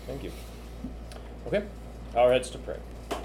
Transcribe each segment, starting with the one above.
Thank you. Okay, bow our heads to pray.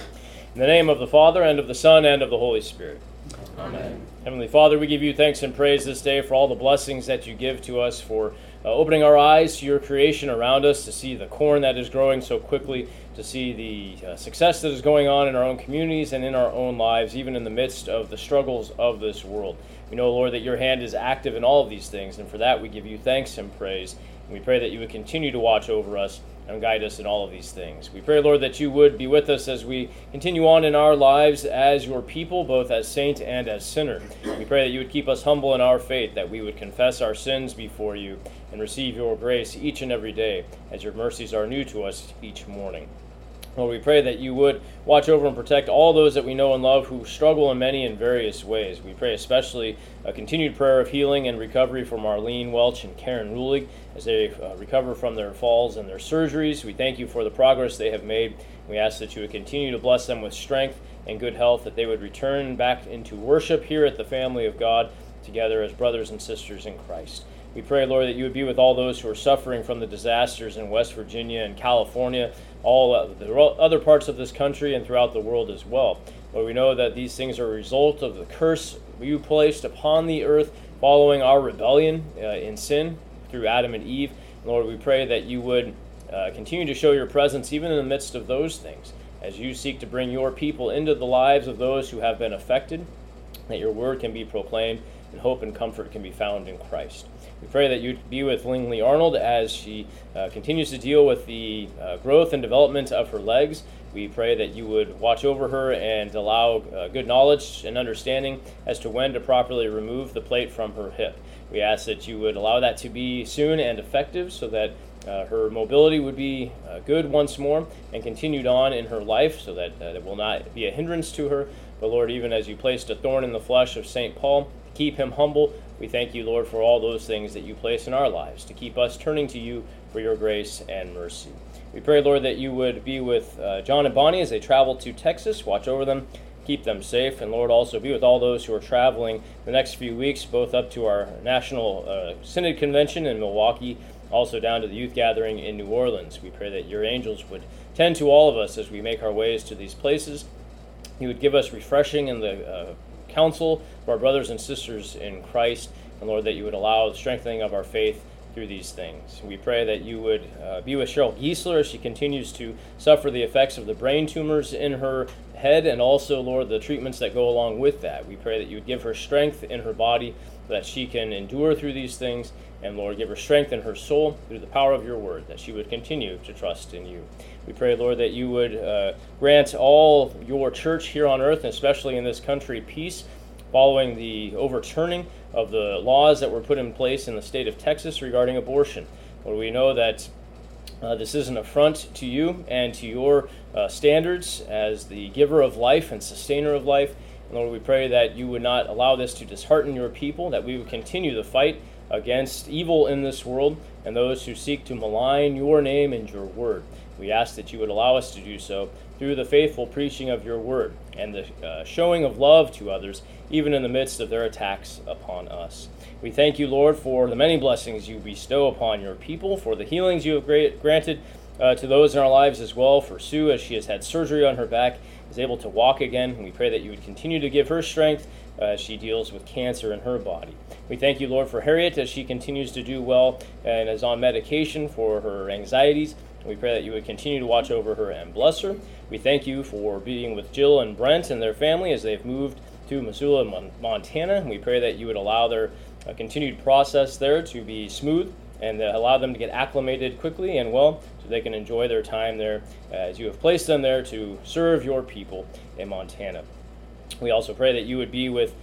In the name of the Father, and of the Son, and of the Holy Spirit. Amen. Heavenly Father, we give you thanks and praise this day for all the blessings that you give to us, for opening our eyes to your creation around us, to see the corn that is growing so quickly, to see the success that is going on in our own communities and in our own lives, even in the midst of the struggles of this world. We know, Lord, that your hand is active in all of these things, and for that we give you thanks and praise. And we pray that you would continue to watch over us and guide us in all of these things. We pray, Lord, that you would be with us as we continue on in our lives as your people, both as saint and as sinner. We pray that you would keep us humble in our faith, that we would confess our sins before you and receive your grace each and every day, as your mercies are new to us each morning. Lord, we pray that you would watch over and protect all those that we know and love who struggle in many and various ways. We pray especially a continued prayer of healing and recovery for Marlene Welch and Karen Rulig as they recover from their falls and their surgeries. We thank you for the progress they have made. We ask that you would continue to bless them with strength and good health, that they would return back into worship here at the family of God together as brothers and sisters in Christ. We pray, Lord, that you would be with all those who are suffering from the disasters in West Virginia and California, all the other parts of this country and throughout the world as well. Lord, we know that these things are a result of the curse you placed upon the earth following our rebellion in sin through Adam and Eve. And Lord, we pray that you would continue to show your presence even in the midst of those things, as you seek to bring your people into the lives of those who have been affected, that your word can be proclaimed and hope and comfort can be found in Christ. We pray that you'd be with Lingley Arnold as she continues to deal with the growth and development of her legs. We pray that you would watch over her and allow good knowledge and understanding as to when to properly remove the plate from her hip. We ask that you would allow that to be soon and effective so that her mobility would be good once more and continued on in her life, so that it will not be a hindrance to her. But Lord, even as you placed a thorn in the flesh of St. Paul, keep him humble. We thank you, Lord, for all those things that you place in our lives to keep us turning to you for your grace and mercy. We pray, Lord, that you would be with John and Bonnie as they travel to Texas. Watch over them, keep them safe. And Lord, also be with all those who are traveling the next few weeks, both up to our National Synod Convention in Milwaukee, also down to the youth gathering in New Orleans. We pray that your angels would tend to all of us as we make our ways to these places. You would give us refreshing in the counsel of our brothers and sisters in Christ, and Lord, that you would allow the strengthening of our faith through these things. We pray that you would be with Cheryl Giesler as she continues to suffer the effects of the brain tumors in her head, and also, Lord, the treatments that go along with that. We pray that you would give her strength in her body so that she can endure through these things, and Lord, give her strength in her soul through the power of your word, that she would continue to trust in you. We pray, Lord, that you would grant all your church here on earth, and especially in this country, peace, following the overturning of the laws that were put in place in the state of Texas regarding abortion. Lord, we know that this is an affront to you and to your standards as the giver of life and sustainer of life. And Lord, we pray that you would not allow this to dishearten your people, that we would continue the fight against evil in this world and those who seek to malign your name and your word. We ask that you would allow us to do so through the faithful preaching of your word and the showing of love to others, even in the midst of their attacks upon us. We thank you, Lord, for the many blessings you bestow upon your people, for the healings you have granted to those in our lives as well, for Sue as she has had surgery on her back, is able to walk again. And we pray that you would continue to give her strength as she deals with cancer in her body. We thank you, Lord, for Harriet as she continues to do well and is on medication for her anxieties. We pray that you would continue to watch over her and bless her. We thank you for being with Jill and Brent and their family as they've moved to Missoula, Montana. We pray that you would allow their continued process there to be smooth and allow them to get acclimated quickly and well so they can enjoy their time there as you have placed them there to serve your people in Montana. We also pray that you would be with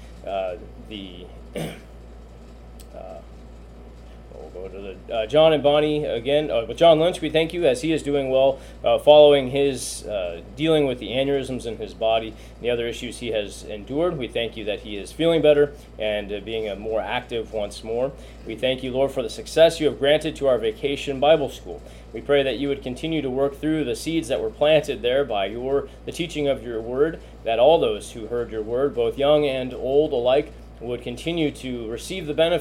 We'll go to the John and Bonnie again. With John Lynch, we thank you as he is doing well following his dealing with the aneurysms in his body and the other issues he has endured. We thank you that he is feeling better and being more active once more. We thank you, Lord, for the success you have granted to our Vacation Bible School. We pray that you would continue to work through the seeds that were planted there by the teaching of your word, that all those who heard your word, both young and old alike, would continue to receive the benefits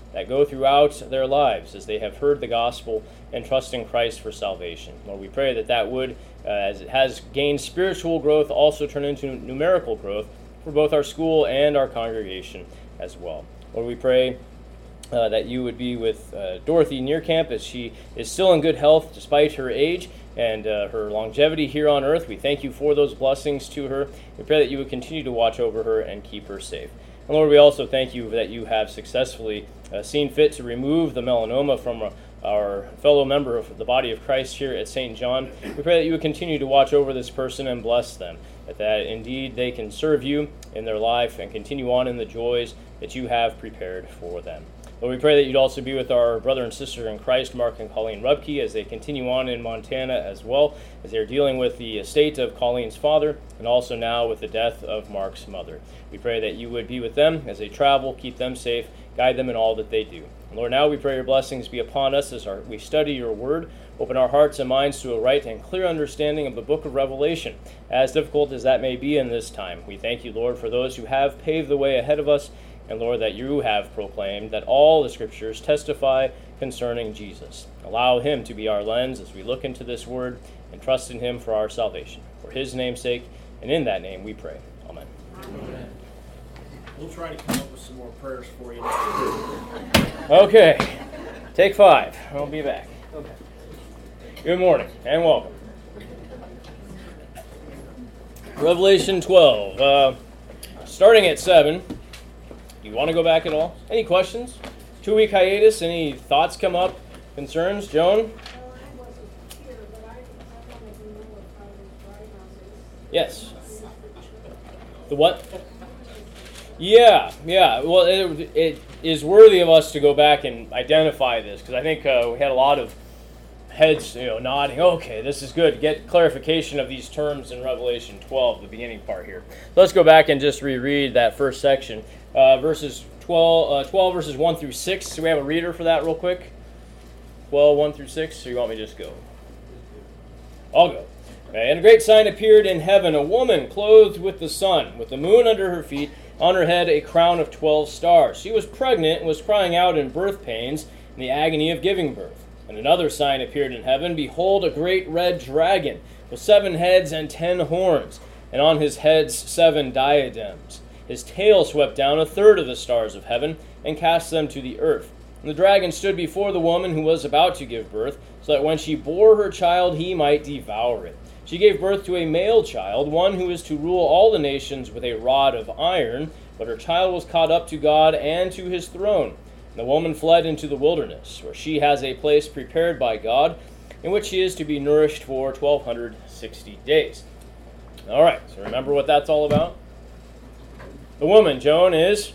that go throughout their lives as they have heard the gospel and trust in Christ for salvation. Lord, we pray that that would, as it has gained spiritual growth, also turn into numerical growth for both our school and our congregation as well. Lord, we pray that you would be with Dorothy Nearcamp as she is still in good health despite her age and her longevity here on earth. We thank you for those blessings to her. We pray that you would continue to watch over her and keep her safe. And Lord, we also thank you that you have successfully seen fit to remove the melanoma from our fellow member of the body of Christ here at St. John. We pray that you would continue to watch over this person and bless them, that indeed they can serve you in their life and continue on in the joys that you have prepared for them. Lord, we pray that you'd also be with our brother and sister in Christ, Mark and Colleen Rubke, as they continue on in Montana as well, as they're dealing with the estate of Colleen's father, and also now with the death of Mark's mother. We pray that you would be with them as they travel, keep them safe, guide them in all that they do. And Lord, now we pray your blessings be upon us as we study your word. Open our hearts and minds to a right and clear understanding of the book of Revelation, as difficult as that may be in this time. We thank you, Lord, for those who have paved the way ahead of us, and Lord, that you have proclaimed that all the scriptures testify concerning Jesus. Allow him to be our lens as we look into this word and trust in him for our salvation. For his name's sake, and in that name we pray. Amen. Amen. We'll try to come up with some more prayers for you. Okay, take 5. I'll be back. Okay. Good morning and welcome. Revelation 12. Starting at 7. Do you want to go back at all? Any questions? 2-week hiatus, any thoughts come up? Concerns? Joan? Yes. The what? Yeah. Well, it is worthy of us to go back and identify this, because I think we had a lot of heads, nodding. Okay, this is good. Get clarification of these terms in Revelation 12, the beginning part here. So let's go back and just reread that first section, verses 12 verses 1 through 6. Do we have a reader for that real quick? 12, 1 through 6, or you want me to just go? I'll go. Okay. And a great sign appeared in heaven, a woman clothed with the sun, with the moon under her feet, on her head a crown of 12 stars. She was pregnant and was crying out in birth pains in the agony of giving birth. And another sign appeared in heaven. Behold, a great red dragon, with 7 heads and 10 horns, and on his heads 7 diadems. His tail swept down 1/3 of the stars of heaven, and cast them to the earth. And the dragon stood before the woman who was about to give birth, so that when she bore her child he might devour it. She gave birth to a male child, one who is to rule all the nations with a rod of iron, but her child was caught up to God and to his throne. The woman fled into the wilderness, where she has a place prepared by God, in which she is to be nourished for 1,260 days. All right, so remember what that's all about? The woman, Joan, is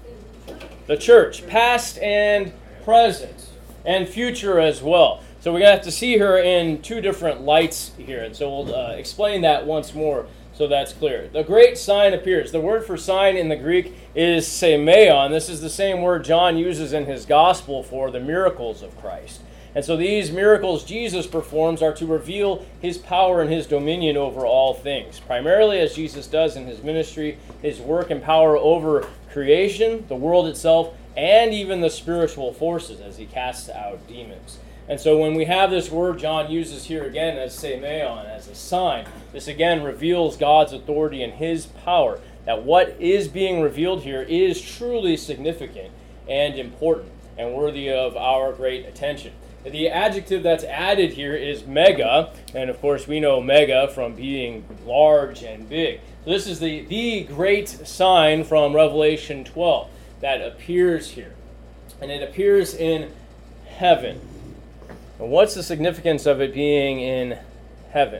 the church, past and present, and future as well. So we're going to have to see her in 2 different lights here, and so we'll explain that once more so that's clear. The great sign appears. The word for sign in the Greek is semeion. This is the same word John uses in his gospel for the miracles of Christ. And so these miracles Jesus performs are to reveal his power and his dominion over all things, primarily as Jesus does in his ministry, his work and power over creation, the world itself, and even the spiritual forces as he casts out demons. And so when we have this word John uses here again as semeion, as a sign, this again reveals God's authority and his power, that what is being revealed here is truly significant and important and worthy of our great attention. The adjective that's added here is mega, and of course we know mega from being large and big. So this is the great sign from Revelation 12 that appears here. And it appears in heaven. And what's the significance of it being in heaven?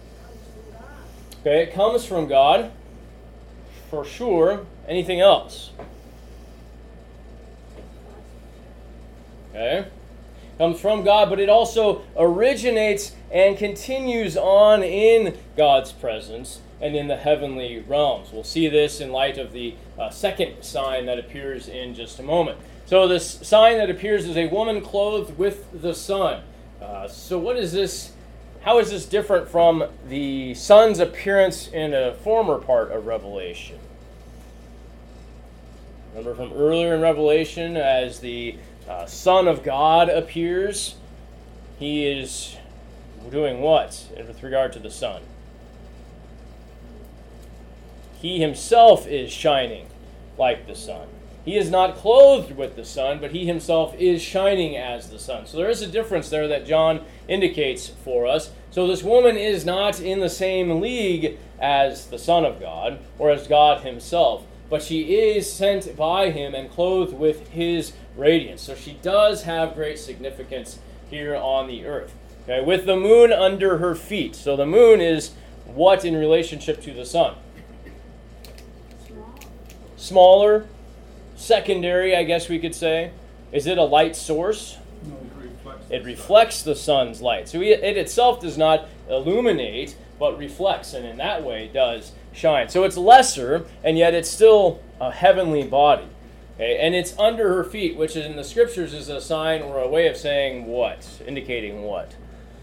Okay, it comes from God, for sure. Anything else? Okay. Comes from God, but it also originates and continues on in God's presence and in the heavenly realms. We'll see this in light of the second sign that appears in just a moment. So this sign that appears is a woman clothed with the sun. So what is this? How is this different from the sun's appearance in a former part of Revelation? Remember from earlier in Revelation, as the Son of God appears, he is doing what with regard to the sun? He himself is shining like the sun. He is not clothed with the sun, but he himself is shining as the sun. So there is a difference there that John indicates for us. So this woman is not in the same league as the Son of God or as God himself, but she is sent by him and clothed with his radiance. So she does have great significance here on the earth. Okay, with the moon under her feet. So the moon is what in relationship to the sun? Smaller, secondary, I guess we could say. Is it a light source? No, it reflects the sun's light. So it itself does not illuminate, but reflects, and in that way does shine. So it's lesser, and yet it's still a heavenly body. Okay? And it's under her feet, which in the scriptures is a sign or a way of saying what? Indicating what?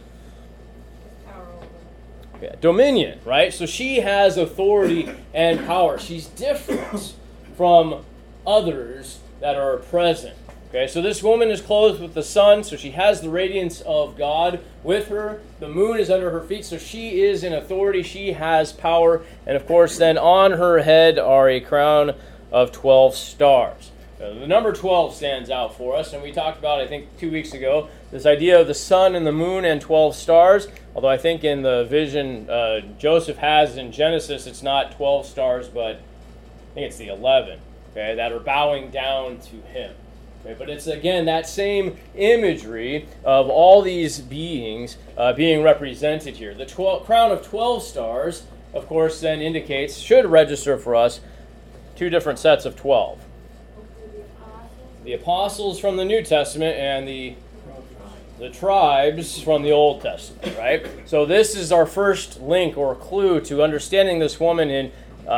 Yeah, dominion, right? So she has authority and power. She's different from others that are present. Okay, so this woman is clothed with the sun, so she has the radiance of God with her. The moon is under her feet, so she is in authority. She has power. And of course, then on her head are a crown of 12 stars. The number 12 stands out for us, and we talked about, I think, 2 weeks ago, this idea of the sun and the moon and 12 stars. Although I think in the vision Joseph has in Genesis, it's not 12 stars, but I think it's the 11, okay, that are bowing down to him. Okay, but it's, again, that same imagery of all these beings being represented here. The crown of 12 stars, of course, then indicates, should register for us, two different sets of 12. The apostles from the New Testament and the tribes from the Old Testament, right? So this is our first link or clue to understanding this woman in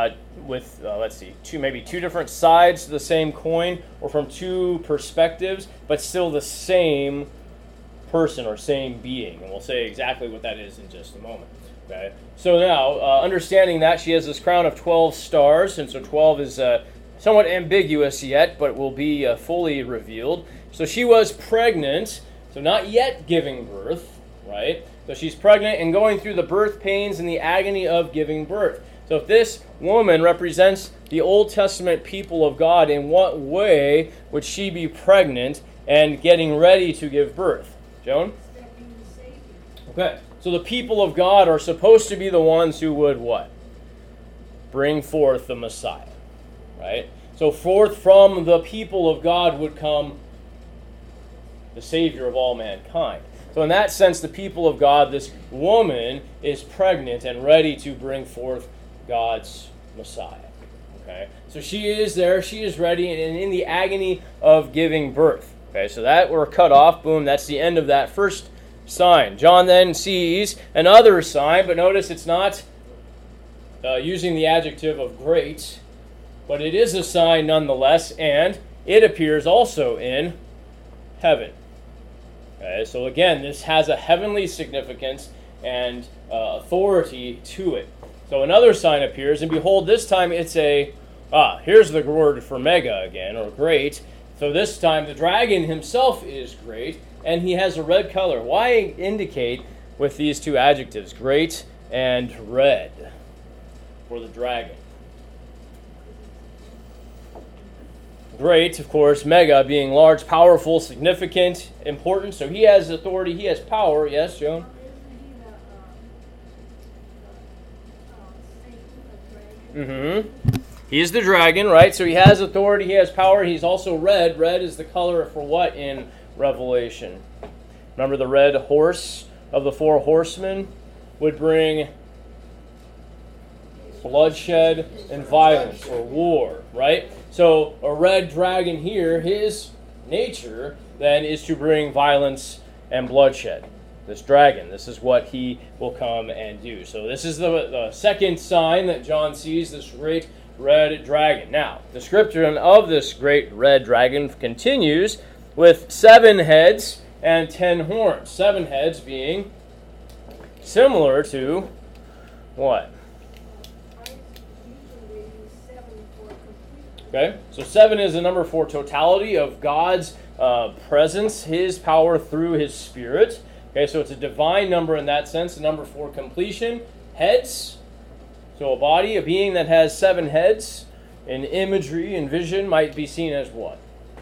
two different sides to the same coin, or from two perspectives, but still the same person or same being. And we'll say exactly what that is in just a moment. Okay. So now, understanding that she has this crown of 12 stars, and so 12 is somewhat ambiguous yet, but will be fully revealed. So she was pregnant, so not yet giving birth, right? So she's pregnant and going through the birth pains and the agony of giving birth. So if this woman represents the Old Testament people of God, in what way would she be pregnant and getting ready to give birth? Joan? Okay, so the people of God are supposed to be the ones who would what? Bring forth the Messiah, right? So forth from the people of God would come the Savior of all mankind. So in that sense, the people of God, this woman is pregnant and ready to bring forth God's Messiah. Okay, so she is there, she is ready, and in the agony of giving birth. Okay, so that we're cut off. Boom, that's the end of that first sign. John then sees another sign, but notice it's not using the adjective of great, but it is a sign nonetheless, and it appears also in heaven. Okay, so again, this has a heavenly significance and authority to it. So another sign appears, and behold, this time it's here's the word for mega again, or great. So this time the dragon himself is great, and he has a red color. Why indicate with these two adjectives, great and red, for the dragon? Great, of course, mega being large, powerful, significant, important. So he has authority, he has power. Yes, Joan? He is the dragon, right? So he has authority, he has power. He's also red. Red is the color for what in Revelation? Remember the red horse of the four horsemen would bring bloodshed and violence or war, right? So a red dragon here, his nature then is to bring violence and bloodshed. This dragon, this is what he will come and do. So this is the second sign that John sees, this great red dragon. Now, the description of this great red dragon continues with 7 heads and 10 horns. 7 heads being similar to what? Okay, so 7 is a number for totality of God's presence, His power through His Spirit. Okay, so it's a divine number in that sense. A number for completion, heads. So a body, a being that has 7 heads, in imagery and vision might be seen as what?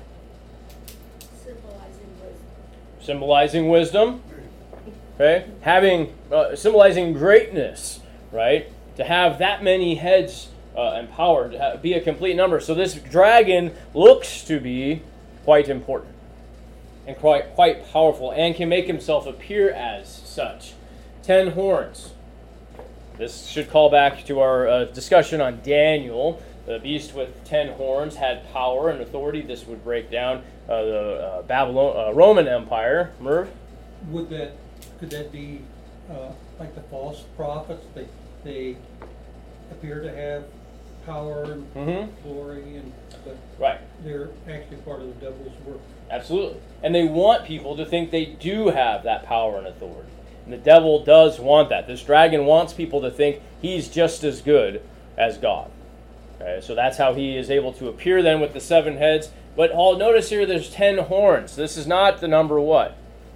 Symbolizing wisdom. Okay, having symbolizing greatness, right? To have that many heads and power, to be a complete number. So this dragon looks to be quite important and quite powerful, and can make himself appear as such. 10 horns. This should call back to our discussion on Daniel. The beast with 10 horns had power and authority. This would break down the Roman Empire. Merv? Could that be like the false prophets? They appear to have power and glory, but right. They're actually part of the devil's work. Absolutely. And they want people to think they do have that power and authority. And the devil does want that. This dragon wants people to think he's just as good as God. Okay, so that's how he is able to appear then with the 7 heads. But notice here there's 10 horns. This is not the number what?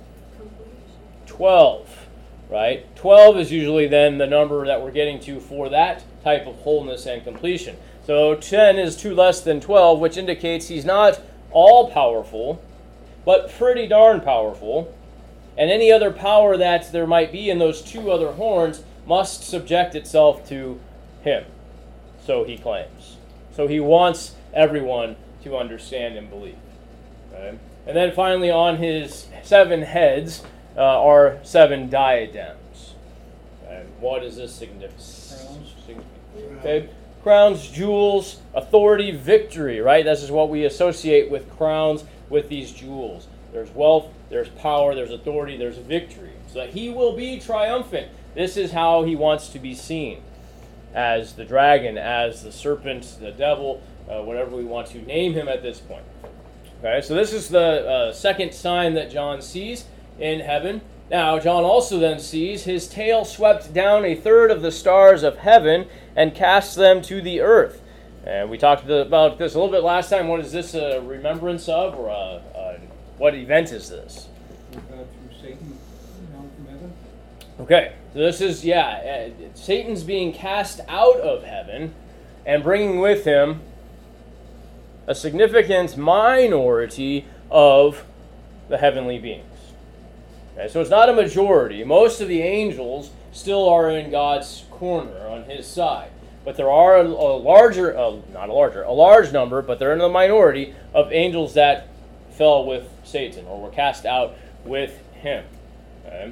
12. Right? 12 is usually then the number that we're getting to for that type of wholeness and completion. So 10 is 2 less than 12, which indicates he's not all powerful, but pretty darn powerful. And any other power that there might be in those 2 other horns must subject itself to him. So he claims. So he wants everyone to understand and believe. Okay? And then finally on his 7 heads are 7 diadems. Okay? What is this significance? Okay? Crowns, jewels, authority, victory, right? This is what we associate with crowns, with these jewels. There's wealth, there's power, there's authority, there's victory. So that he will be triumphant. This is how he wants to be seen. As the dragon, as the serpent, the devil, whatever we want to name him at this point. Okay, so this is the second sign that John sees in heaven. Now, John also then sees his tail swept down 1/3 of the stars of heaven and cast them to the earth. And we talked about this a little bit last time. What is this a remembrance of, or what event is this? Through Satan down from heaven. Okay, so this is, Satan's being cast out of heaven and bringing with him a significant minority of the heavenly beings. Okay, so it's not a majority. Most of the angels still are in God's corner on his side. But there are a large number, but they're in the minority of angels that fell with Satan or were cast out with him. Okay?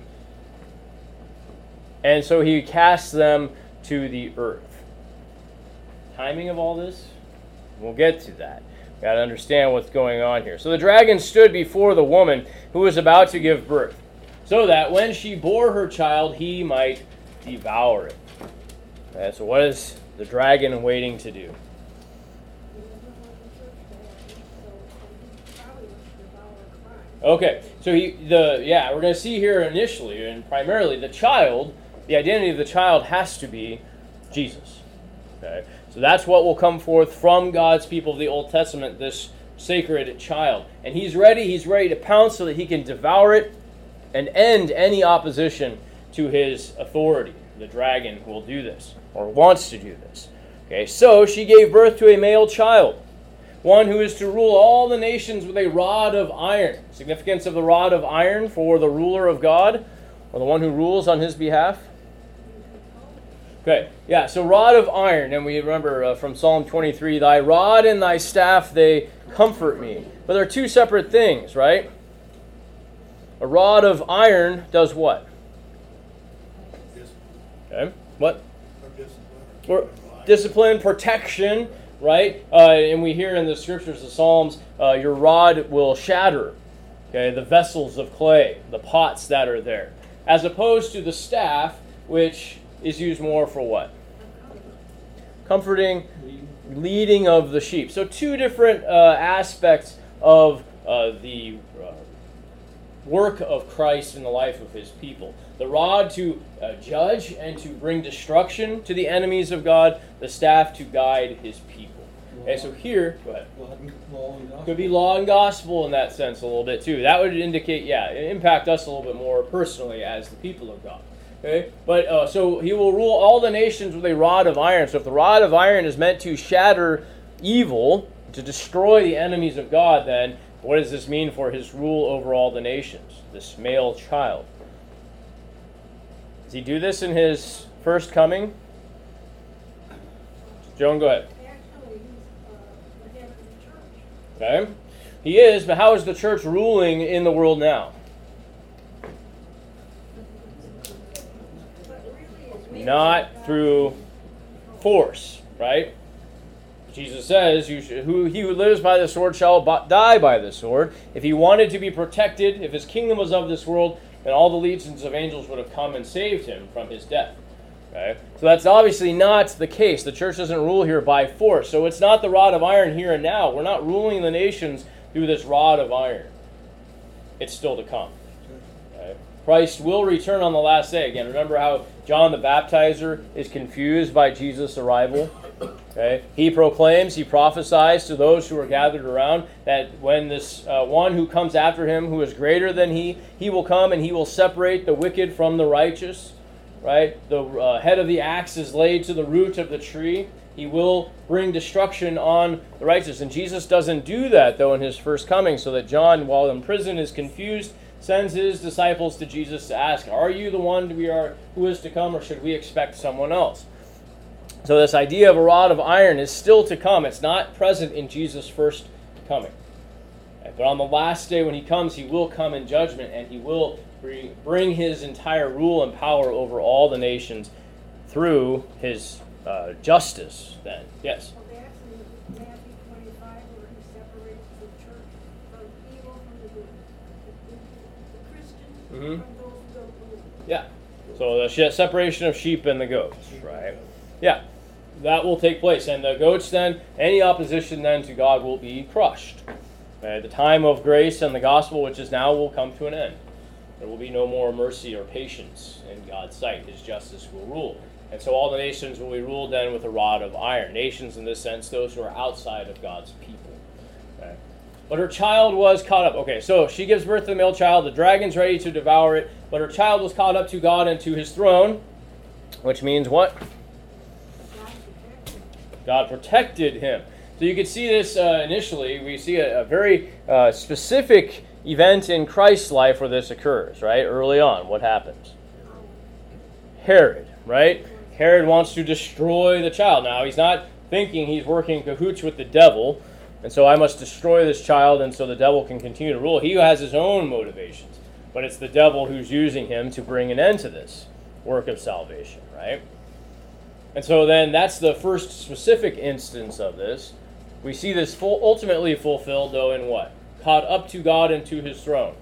And so he casts them to the earth. Timing of all this? We'll get to that. Got to understand what's going on here. So the dragon stood before the woman who was about to give birth, so that when she bore her child, he might devour it. Okay, so what is the dragon waiting to do? Okay, so we're going to see here initially and primarily the child. The identity of the child has to be Jesus. Okay, so that's what will come forth from God's people of the Old Testament, this sacred child. And he's ready to pounce so that he can devour it and end any opposition to his authority. The dragon will do this, or wants to do this. Okay, so she gave birth to a male child, one who is to rule all the nations with a rod of iron. Significance of the rod of iron for the ruler of God, or the one who rules on his behalf. Okay, so rod of iron, and we remember from Psalm 23, thy rod and thy staff, they comfort me. But they're 2 separate things, right? A rod of iron does what? Okay, what? Or discipline, protection, right? And we hear in the scriptures, the Psalms, your rod will shatter, okay, the vessels of clay, the pots that are there. As opposed to the staff, which is used more for what? Comforting, leading of the sheep. So 2 different aspects of the work of Christ in the life of his people. The rod to judge and to bring destruction to the enemies of God, the staff to guide his people. Okay, so here, go ahead. Law and gospel. Could be law and gospel in that sense a little bit too. That would indicate, impact us a little bit more personally as the people of God. Okay, but so he will rule all the nations with a rod of iron. So if the rod of iron is meant to shatter evil, to destroy the enemies of God, then what does this mean for his rule over all the nations? This male child. Does he do this in his first coming? Joan, go ahead. Actually, he's the head of the church. Okay, he is, but how is the church ruling in the world now? But really, it's made Not through force, right? Jesus says, he who lives by the sword shall die by the sword. If he wanted to be protected, if his kingdom was of this world, then all the legions of angels would have come and saved him from his death. Okay? So that's obviously not the case. The church doesn't rule here by force. So it's not the rod of iron here and now. We're not ruling the nations through this rod of iron. It's still to come. Okay? Christ will return on the last day. Again, remember how John the Baptizer is confused by Jesus' arrival? Okay? He proclaims, he prophesies to those who are gathered around that when this one who comes after him, who is greater than he will come and he will separate the wicked from the righteous. Right? The head of the axe is laid to the root of the tree. He will bring destruction on the righteous. And Jesus doesn't do that, though, in his first coming, so that John, while in prison, is confused, sends his disciples to Jesus to ask, are you the one who is to come, or should we expect someone else? So this idea of a rod of iron is still to come. It's not present in Jesus' first coming. But on the last day when he comes, he will come in judgment, and he will bring his entire rule and power over all the nations through his justice then. Yes? Well, that's in Matthew 25 where he separates the church from evil from the good. The Christians from those who don't believe. Yeah. So the separation of sheep and the goats, right? Yeah. That will take place. And the goats then, any opposition then to God will be crushed. The time of grace and the gospel, which is now, will come to an end. There will be no more mercy or patience in God's sight. His justice will rule. And so all the nations will be ruled then with a rod of iron. Nations, in this sense, those who are outside of God's people. Okay. But her child was caught up. Okay, so she gives birth to the male child. The dragon's ready to devour it. But her child was caught up to God and to his throne. Which means what? God protected him. So you can see this initially. We see a very specific event in Christ's life where this occurs, right? Early on, what happens? Herod, right? Herod wants to destroy the child. Now, he's not thinking he's working in cahoots with the devil, and so I must destroy this child, and so the devil can continue to rule. He has his own motivations, but it's the devil who's using him to bring an end to this work of salvation, right? And so then that's the first specific instance of this. We see this ultimately fulfilled, though, in what? Caught up to God and to his throne.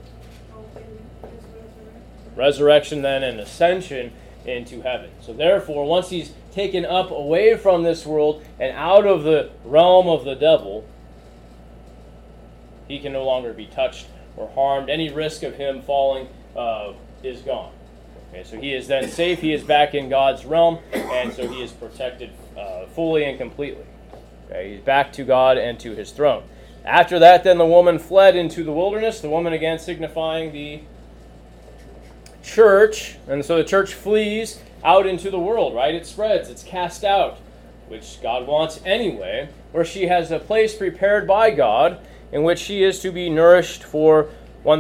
Resurrection then and ascension into heaven. So therefore, once he's taken up away from this world and out of the realm of the devil, he can no longer be touched or harmed. Any risk of him falling is gone. Okay, so he is then safe. He is back in God's realm, and so he is protected fully and completely. Okay, he's back to God and to his throne. After that, then the woman fled into the wilderness. The woman again signifying the church. And so the church flees out into the world, right? It spreads. It's cast out, which God wants anyway, where she has a place prepared by God in which she is to be nourished for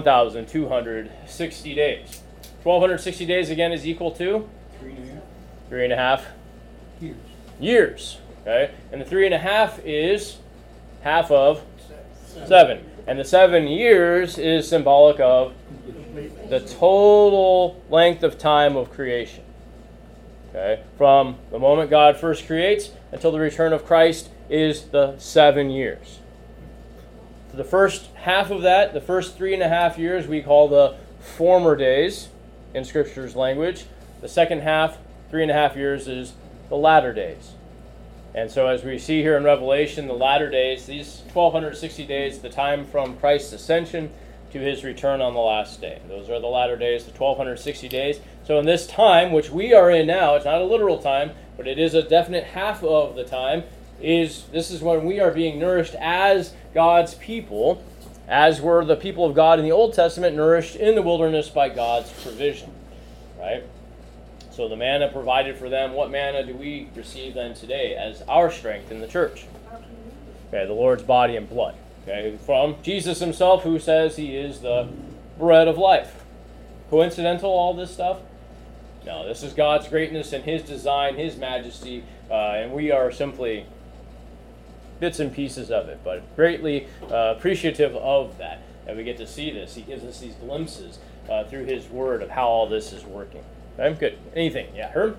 1,260 days. 1,260 days, again, is equal to? 3.5 years. Okay? And the 3.5 is half of 7. And the 7 years is symbolic of the total length of time of creation. Okay? From the moment God first creates until the return of Christ is the 7 years. So the first half of that, the first 3.5 years, we call the former days in Scripture's language. The second half, 3.5 years, is the latter days. And so as we see here in Revelation, the latter days, these 1,260 days, the time from Christ's ascension to his return on the last day. Those are the latter days, the 1,260 days. So in this time, which we are in now, it's not a literal time, but it is a definite half of the time, this is when we are being nourished as God's people, as were the people of God in the Old Testament nourished in the wilderness by God's provision, right? So the manna provided for them, what manna do we receive then today as our strength in the church? Okay, the Lord's body and blood. Okay, from Jesus himself, who says he is the bread of life. Coincidental, all this stuff? No, this is God's greatness and his design, his majesty, and we are simply bits and pieces of it, but greatly appreciative of that. And we get to see this. He gives us these glimpses through his word of how all this is working. Okay, good. Anything? Yeah, Herb?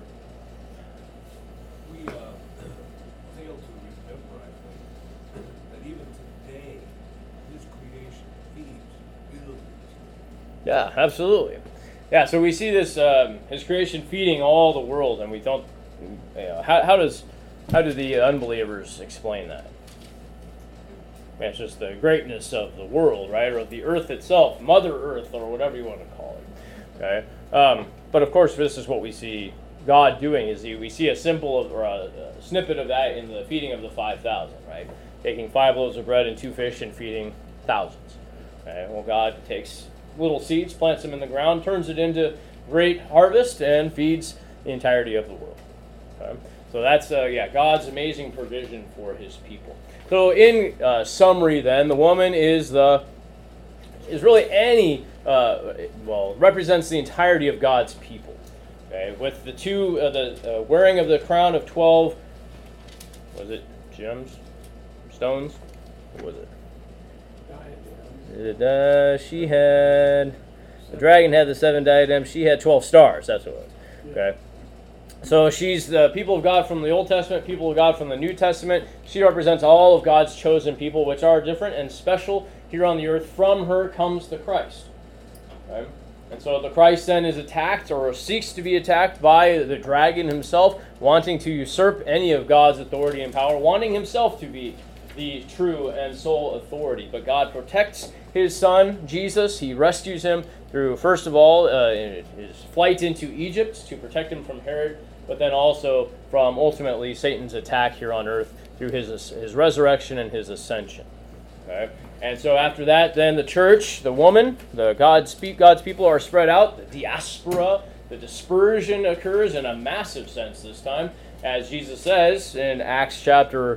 We fail to remember, I think, that even today, his creation feeds billions. Yeah, absolutely. Yeah, so we see this, his creation feeding all the world, and we don't, how do the unbelievers explain that? It's just the greatness of the world, right? Or the earth itself, Mother Earth, or whatever you want to call it. Okay? But of course, this is what we see God doing, is we see a snippet of that in the feeding of the 5,000, right? Taking 5 loaves of bread and 2 fish and feeding thousands. Okay? Well, God takes little seeds, plants them in the ground, turns it into great harvest, and feeds the entirety of the world. Okay? So that's God's amazing provision for his people. So in summary, then, the woman is really represents the entirety of God's people. Okay, with the wearing of the crown of 12, was it stones? What was it? She had, the dragon had the 7 diadems. She had 12 stars. That's what it was. Okay. So she's the people of God from the Old Testament, people of God from the New Testament. She represents all of God's chosen people, which are different and special here on the earth. From her comes the Christ. Okay? And so the Christ then is attacked, or seeks to be attacked, by the dragon himself, wanting to usurp any of God's authority and power, wanting himself to be the true and sole authority. But God protects his son, Jesus. He rescues him through, first of all, his flight into Egypt to protect him from Herod, but then also from, ultimately, Satan's attack here on earth through his resurrection and his ascension. Okay? And so after that, then the church, the woman, God's people are spread out. The diaspora, the dispersion occurs in a massive sense this time. As Jesus says in Acts chapter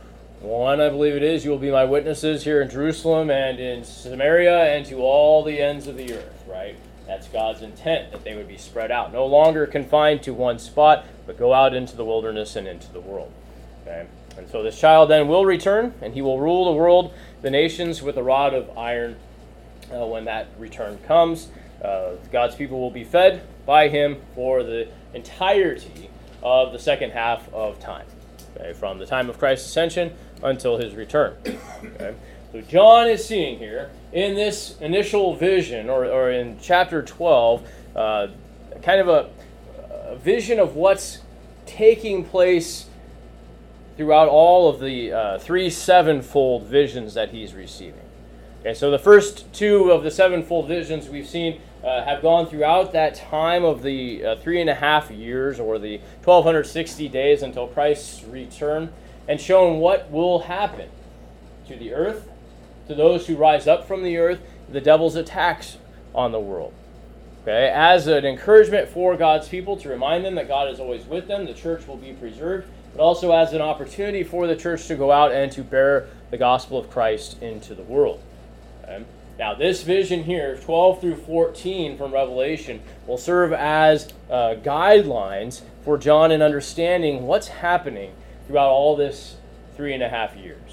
1, I believe it is, you will be my witnesses here in Jerusalem and in Samaria and to all the ends of the earth, right? That's God's intent, that they would be spread out, no longer confined to one spot, but go out into the wilderness and into the world. Okay? And so this child then will return, and he will rule the world, the nations, with a rod of iron when that return comes. God's people will be fed by him for the entirety of the second half of time, okay? From the time of Christ's ascension until his return. Okay? So John is seeing here, in this initial vision, or in chapter 12, kind of a vision of what's taking place throughout all of the 3 sevenfold visions that he's receiving. Okay, so the first 2 of the 7-fold visions we've seen have gone throughout that time of the 3.5 years, or the 1260 days until Christ's return, and shown what will happen to the earth, to those who rise up from the earth, the devil's attacks on the world. Okay, as an encouragement for God's people, to remind them that God is always with them, the church will be preserved, but also as an opportunity for the church to go out and to bear the gospel of Christ into the world. Okay? Now, this vision here, 12 through 14 from Revelation, will serve as guidelines for John in understanding what's happening throughout all this 3.5 years.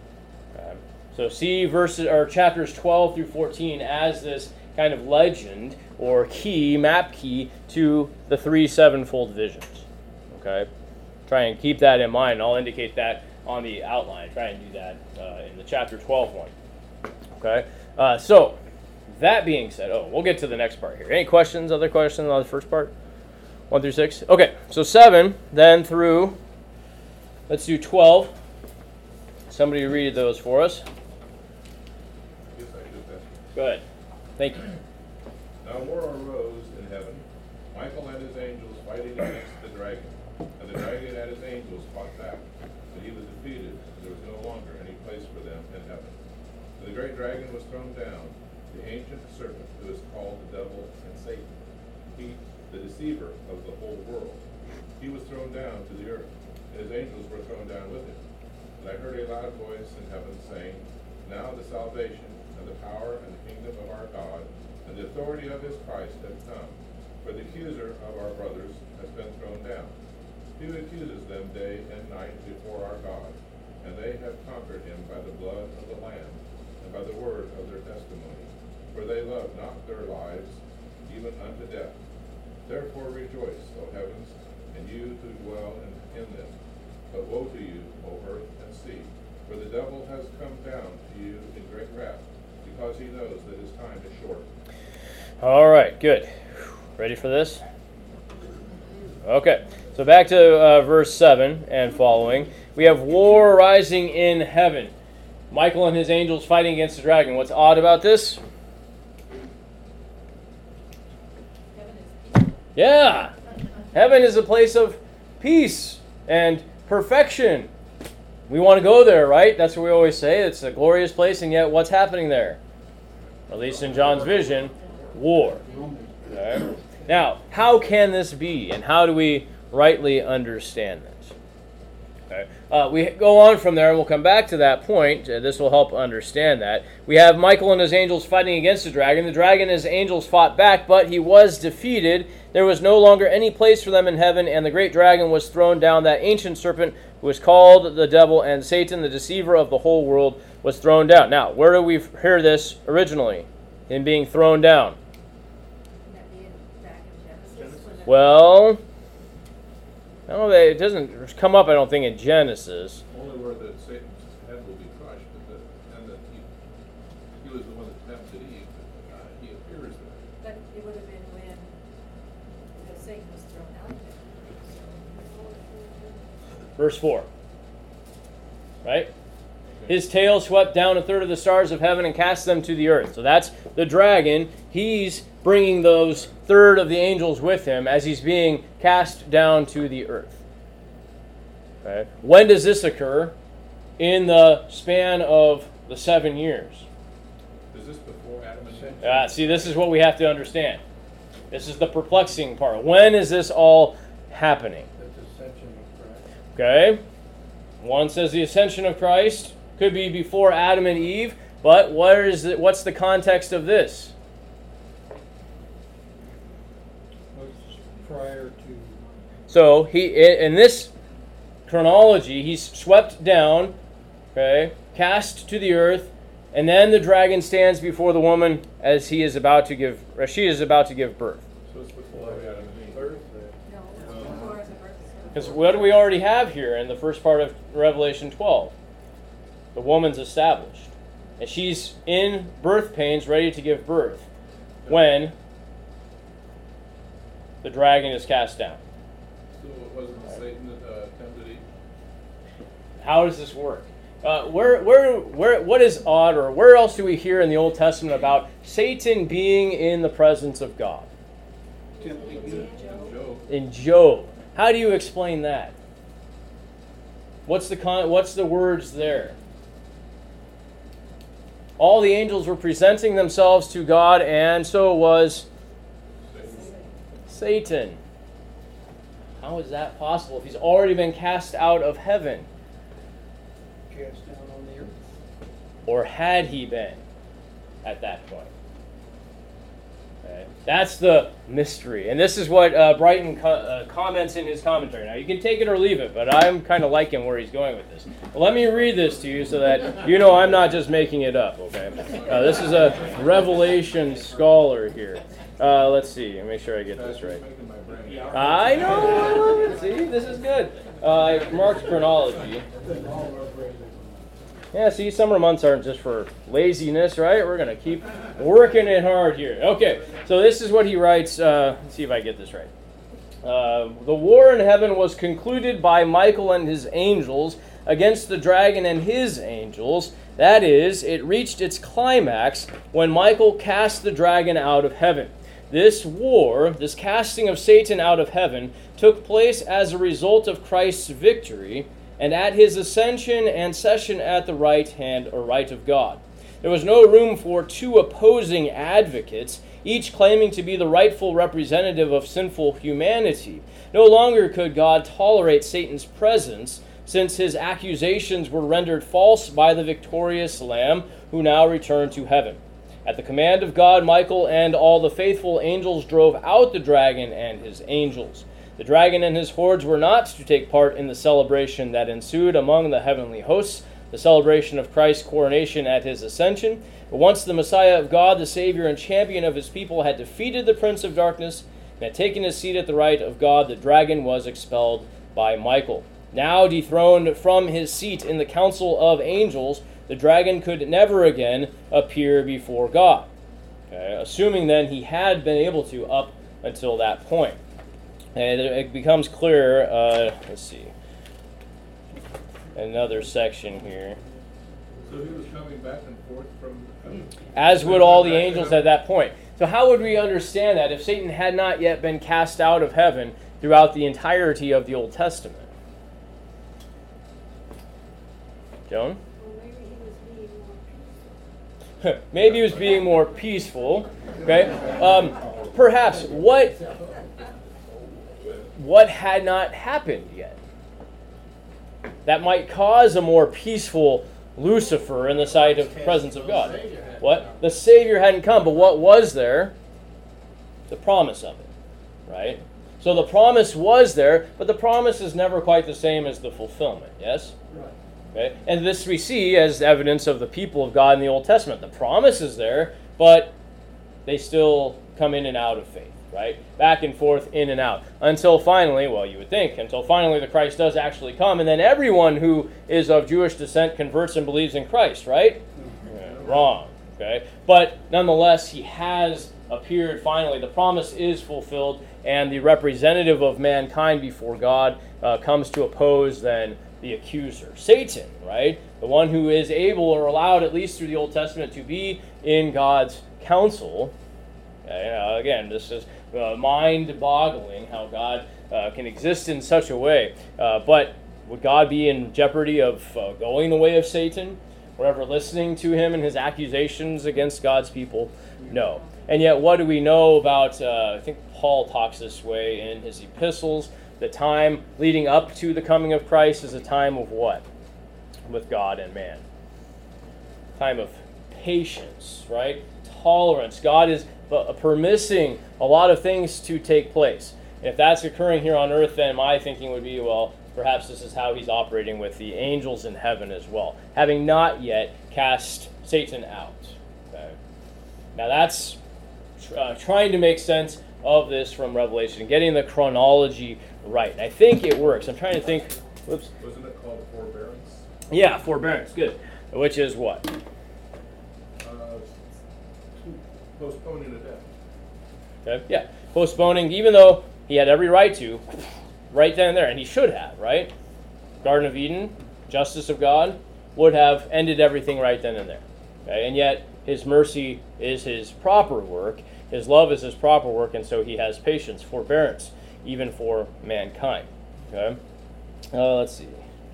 So see chapters 12 through 14 as this kind of legend or map key to the 3 sevenfold visions. Okay? Try and keep that in mind. I'll indicate that on the outline. Try and do that in the chapter 12 one. Okay? So, that being said, we'll get to the next part here. Any questions, other questions on the first part? 1 through 6? Okay, so 7, then through, let's do 12. Somebody read those for us. Yes, I can do that. Go ahead. Thank you. Now war arose in heaven, Michael and his angels fighting against the dragon. And the dragon and his angels fought back, but he was defeated, and there was no longer any place for them in heaven. And the great dragon was thrown down, the ancient serpent who is called the devil and Satan, he, the deceiver of the whole world. He was thrown down to the earth, and his angels were thrown down with him. And I heard a loud voice in heaven saying, Now the salvation, and the power, and the kingdom of our God, and the authority of his Christ have come. For the accuser of our brothers has been thrown down. He who accuses them day and night before our God. And they have conquered him by the blood of the Lamb, and by the word of their testimony. For they loved not their lives, even unto death. Therefore rejoice, O heavens, and you who dwell in them. But woe to you, O earth and sea, for the devil has come down to you in great wrath, because he knows that his time is short. All right, good. Ready for this? Okay, so back to verse 7 and following. We have war rising in heaven. Michael and his angels fighting against the dragon. What's odd about this? Yeah, heaven is a place of peace and perfection. We want to go there, right? That's what we always say. It's a glorious place, and yet what's happening there? At least in John's vision, war. Okay. Now, how can this be, and how do we rightly understand this? Okay. We go on from there, and we'll come back to that point. This will help understand that. We have Michael and his angels fighting against the dragon. The dragon and his angels fought back, but he was defeated. There was no longer any place for them in heaven, and the great dragon was thrown down. That ancient serpent who was called the devil and Satan, the deceiver of the whole world, was thrown down. Now, where do we hear this originally? Him being thrown down. Well, no, it doesn't come up, I don't think, in Genesis. Only where that Satan's head will be crushed, and that he was the one that tempted Eve. He appears there. But it would have been when Satan was thrown out of it. Verse 4. Right? His tail swept down a third of the stars of heaven and cast them to the earth. So that's the dragon. He's bringing those third of the angels with him as he's being cast down to the earth. Okay. When does this occur? In the span of the 7 years. Is this before Adam and Eve? See, this is what we have to understand. This is the perplexing part. When is this all happening? Okay. One says the ascension of Christ could be before Adam and Eve, but what's the context of this? Prior to. So in this chronology, he's swept down, okay, cast to the earth, and then the dragon stands before the woman as she is about to give birth. So it's before Adam and Eve. No, before the birth. Because what do we already have here in the first part of Revelation 12? The woman's established. And she's in birth pains, ready to give birth, when the dragon is cast down. So it wasn't Satan that tempted Eve? How does this work? What is odd, or where else do we hear in the Old Testament about Satan being in the presence of God? In Job. How do you explain that? What's the words there? All the angels were presenting themselves to God, and so was Satan. How is that possible if he's already been cast out of heaven? Cast down on the earth. Or had he been at that point? Okay. That's the mystery. And this is what Brighton comments in his commentary. Now, you can take it or leave it, but I'm kind of liking where he's going with this. Well, let me read this to you so that you know I'm not just making it up, okay? This is a Revelation scholar here. Let's see. Let me make sure I get this right. I know. I love it. See, this is good. I marked chronology. Yeah, see, summer months aren't just for laziness, right? We're going to keep working it hard here. Okay, so this is what he writes. Let's see if I get this right. The war in heaven was concluded by Michael and his angels against the dragon and his angels. That is, it reached its climax when Michael cast the dragon out of heaven. This war, this casting of Satan out of heaven, took place as a result of Christ's victory and at his ascension and session at the right hand or right of God. There was no room for two opposing advocates, each claiming to be the rightful representative of sinful humanity. No longer could God tolerate Satan's presence, since his accusations were rendered false by the victorious Lamb, who now returned to heaven. At the command of God, Michael and all the faithful angels drove out the dragon and his angels. The dragon and his hordes were not to take part in the celebration that ensued among the heavenly hosts, the celebration of Christ's coronation at his ascension. But once the Messiah of God, the Savior and champion of his people, had defeated the prince of darkness and had taken his seat at the right of God, the dragon was expelled by Michael. Now dethroned from his seat in the council of angels, the dragon could never again appear before God. Okay? Assuming then he had been able to up until that point. And it becomes clear, let's see, another section here. So he was coming back and forth from heaven? As would all the angels at that point. So how would we understand that if Satan had not yet been cast out of heaven throughout the entirety of the Old Testament? Joan? Well, Maybe maybe he was being more peaceful. he was being more peaceful. Okay? Perhaps what had not happened yet that might cause a more peaceful Lucifer in the sight of the presence of God? What? The Savior hadn't come, but what was there? The promise of it, right? So the promise was there, but the promise is never quite the same as the fulfillment, yes? Right. Okay? And this we see as evidence of the people of God in the Old Testament. The promise is there, but they still come in and out of faith, right? Back and forth, in and out. Until finally, well, you would think, until finally the Christ does actually come, and then everyone who is of Jewish descent converts and believes in Christ, right? Wrong, okay? But nonetheless, he has appeared finally. The promise is fulfilled, and the representative of mankind before God comes to oppose then the accuser, Satan, right? The one who is able or allowed, at least through the Old Testament, to be in God's counsel. Again, this is mind-boggling how God can exist in such a way. But would God be in jeopardy of going the way of Satan, or ever listening to him and his accusations against God's people? No. And yet, what do we know about, I think Paul talks this way in his epistles, the time leading up to the coming of Christ is a time of what? With God and man. Time of patience, right? Tolerance. God is permitting a lot of things to take place. If that's occurring here on earth, then my thinking would be, well, perhaps this is how he's operating with the angels in heaven as well, having not yet cast Satan out. Okay? Now that's trying to make sense of this from Revelation, getting the chronology right. And I think it works. I'm trying to think. Whoops. Wasn't it called forbearance? Yeah, forbearance. Good. Which is what? Postponing a death. Okay. Yeah. Postponing, even though he had every right to, right then and there, and he should have, right? Garden of Eden, justice of God, would have ended everything right then and there. Okay? And yet, his mercy is his proper work. His love is his proper work, and so he has patience, forbearance, even for mankind. Okay? Let's see.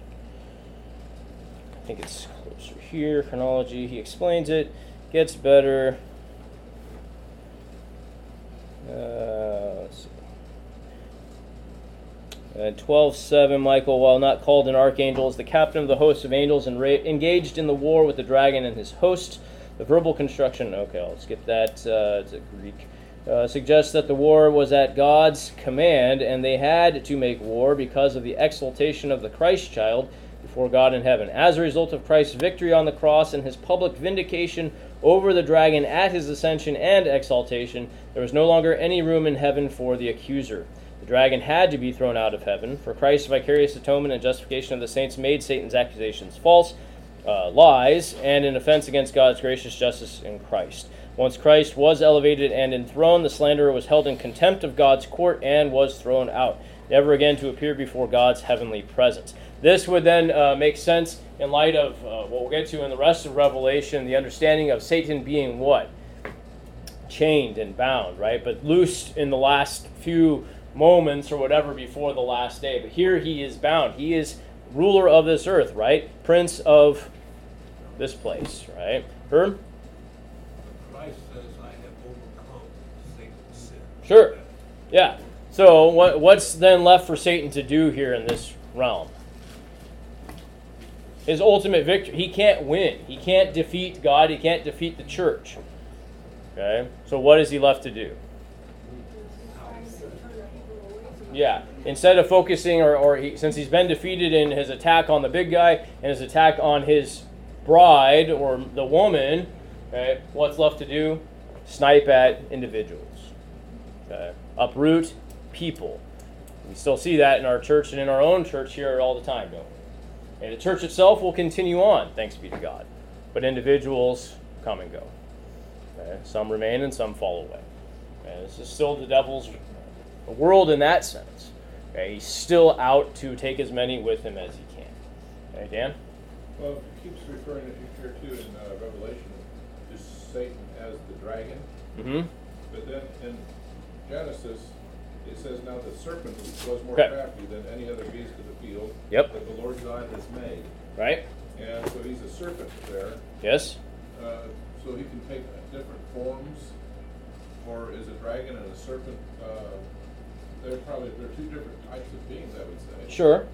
I think it's closer here. Chronology. He explains it. Gets better. Let's see. 12:7, Michael, while not called an archangel, is the captain of the host of angels and engaged in the war with the dragon and his host. The verbal construction, okay, I'll skip that, it's a Greek, suggests that the war was at God's command, and they had to make war because of the exaltation of the Christ child before God in heaven. As a result of Christ's victory on the cross and his public vindication over the dragon at his ascension and exaltation, there was no longer any room in heaven for the accuser. The dragon had to be thrown out of heaven, for Christ's vicarious atonement and justification of the saints made Satan's accusations false, lies, and an offense against God's gracious justice in Christ. Once Christ was elevated and enthroned, the slanderer was held in contempt of God's court and was thrown out, never again to appear before God's heavenly presence. This would then make sense in light of what we'll get to in the rest of Revelation, the understanding of Satan being what? chained and bound, right? But loosed in the last few moments or whatever before the last day. But here he is bound. He is ruler of this earth, right? Prince of this place, right? Herb? Christ says, I have overcome Satan's sin. Sure. Yeah. So what's then left for Satan to do here in this realm? His ultimate victory. He can't win. He can't defeat God. He can't defeat the church. Okay? So what is he left to do? Yeah. Instead of focusing, since he's been defeated in his attack on the big guy and his attack on his bride or the woman, okay, what's left to do? Snipe at individuals. Okay? Uproot people. We still see that in our church and in our own church here all the time, don't we? And the church itself will continue on, thanks be to God. But individuals come and go. Okay? Some remain and some fall away. Okay? This is still the devil's world in that sense. Okay? He's still out to take as many with him as he can. Okay, Dan? Well, it keeps referring to here too in Revelation to Satan as the dragon. Mm-hmm. But then in Genesis, it says, now the serpent was more Okay. crafty than any other beast of the field Yep. that the Lord God has made. Right? And so he's a serpent there. Yes? So he can take different forms, or is a dragon and a serpent? They're two different types of beings, I would say. Sure.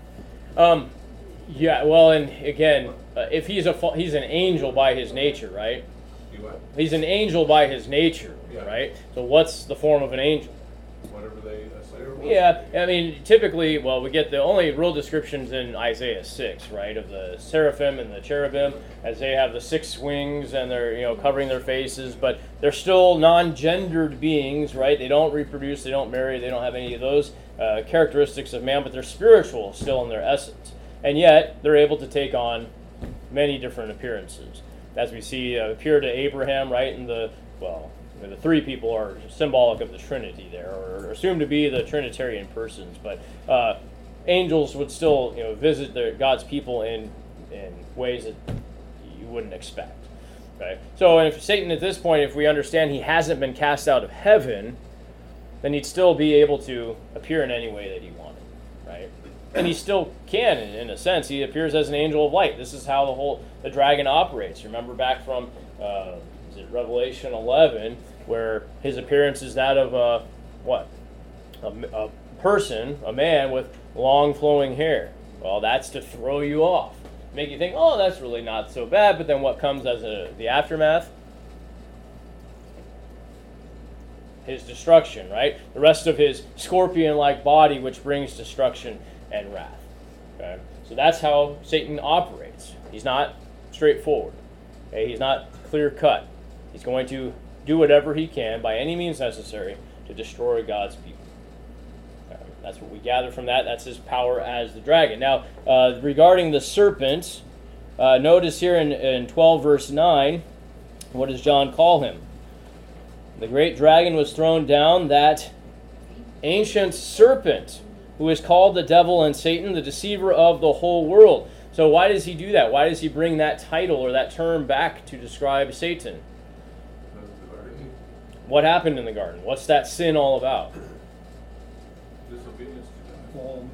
Yeah, well, and again, if he's an angel by his nature, right? You what? He's an angel by his nature, Yeah. right? So what's the form of an angel? Whatever they say. Yeah, I mean, typically, well, we get the only real descriptions in Isaiah 6, right, of the seraphim and the cherubim, as they have the 6 wings and they're, covering their faces, but they're still non-gendered beings, right? They don't reproduce, they don't marry, they don't have any of those characteristics of man, but they're spiritual still in their essence. And yet, they're able to take on many different appearances. As we see appear to Abraham, right, and the 3 people are symbolic of the Trinity there, or assumed to be the Trinitarian persons. But angels would still, visit God's people in ways that you wouldn't expect. Okay, so if Satan at this point, if we understand he hasn't been cast out of heaven, then he'd still be able to appear in any way that he wanted, right? And he still can, in a sense. He appears as an angel of light. This is how the dragon operates. Remember back from Revelation 11, where his appearance is that of a person, a man with long flowing hair. Well, that's to throw you off, make you think, oh, that's really not so bad. But then what comes as the aftermath? His destruction, right? The rest of his scorpion-like body, which brings destruction and wrath. Okay? So that's how Satan operates. He's not straightforward. Okay? He's not clear-cut. He's going to do whatever he can, by any means necessary, to destroy God's people. That's what we gather from that. That's his power as the dragon. Now, regarding the serpent, notice here in 12 verse 9, what does John call him? The great dragon was thrown down, that ancient serpent, who is called the devil and Satan, the deceiver of the whole world. So why does he do that? Why does he bring that title or that term back to describe Satan? What happened in the garden? What's that sin all about? Disobedience to God. Fall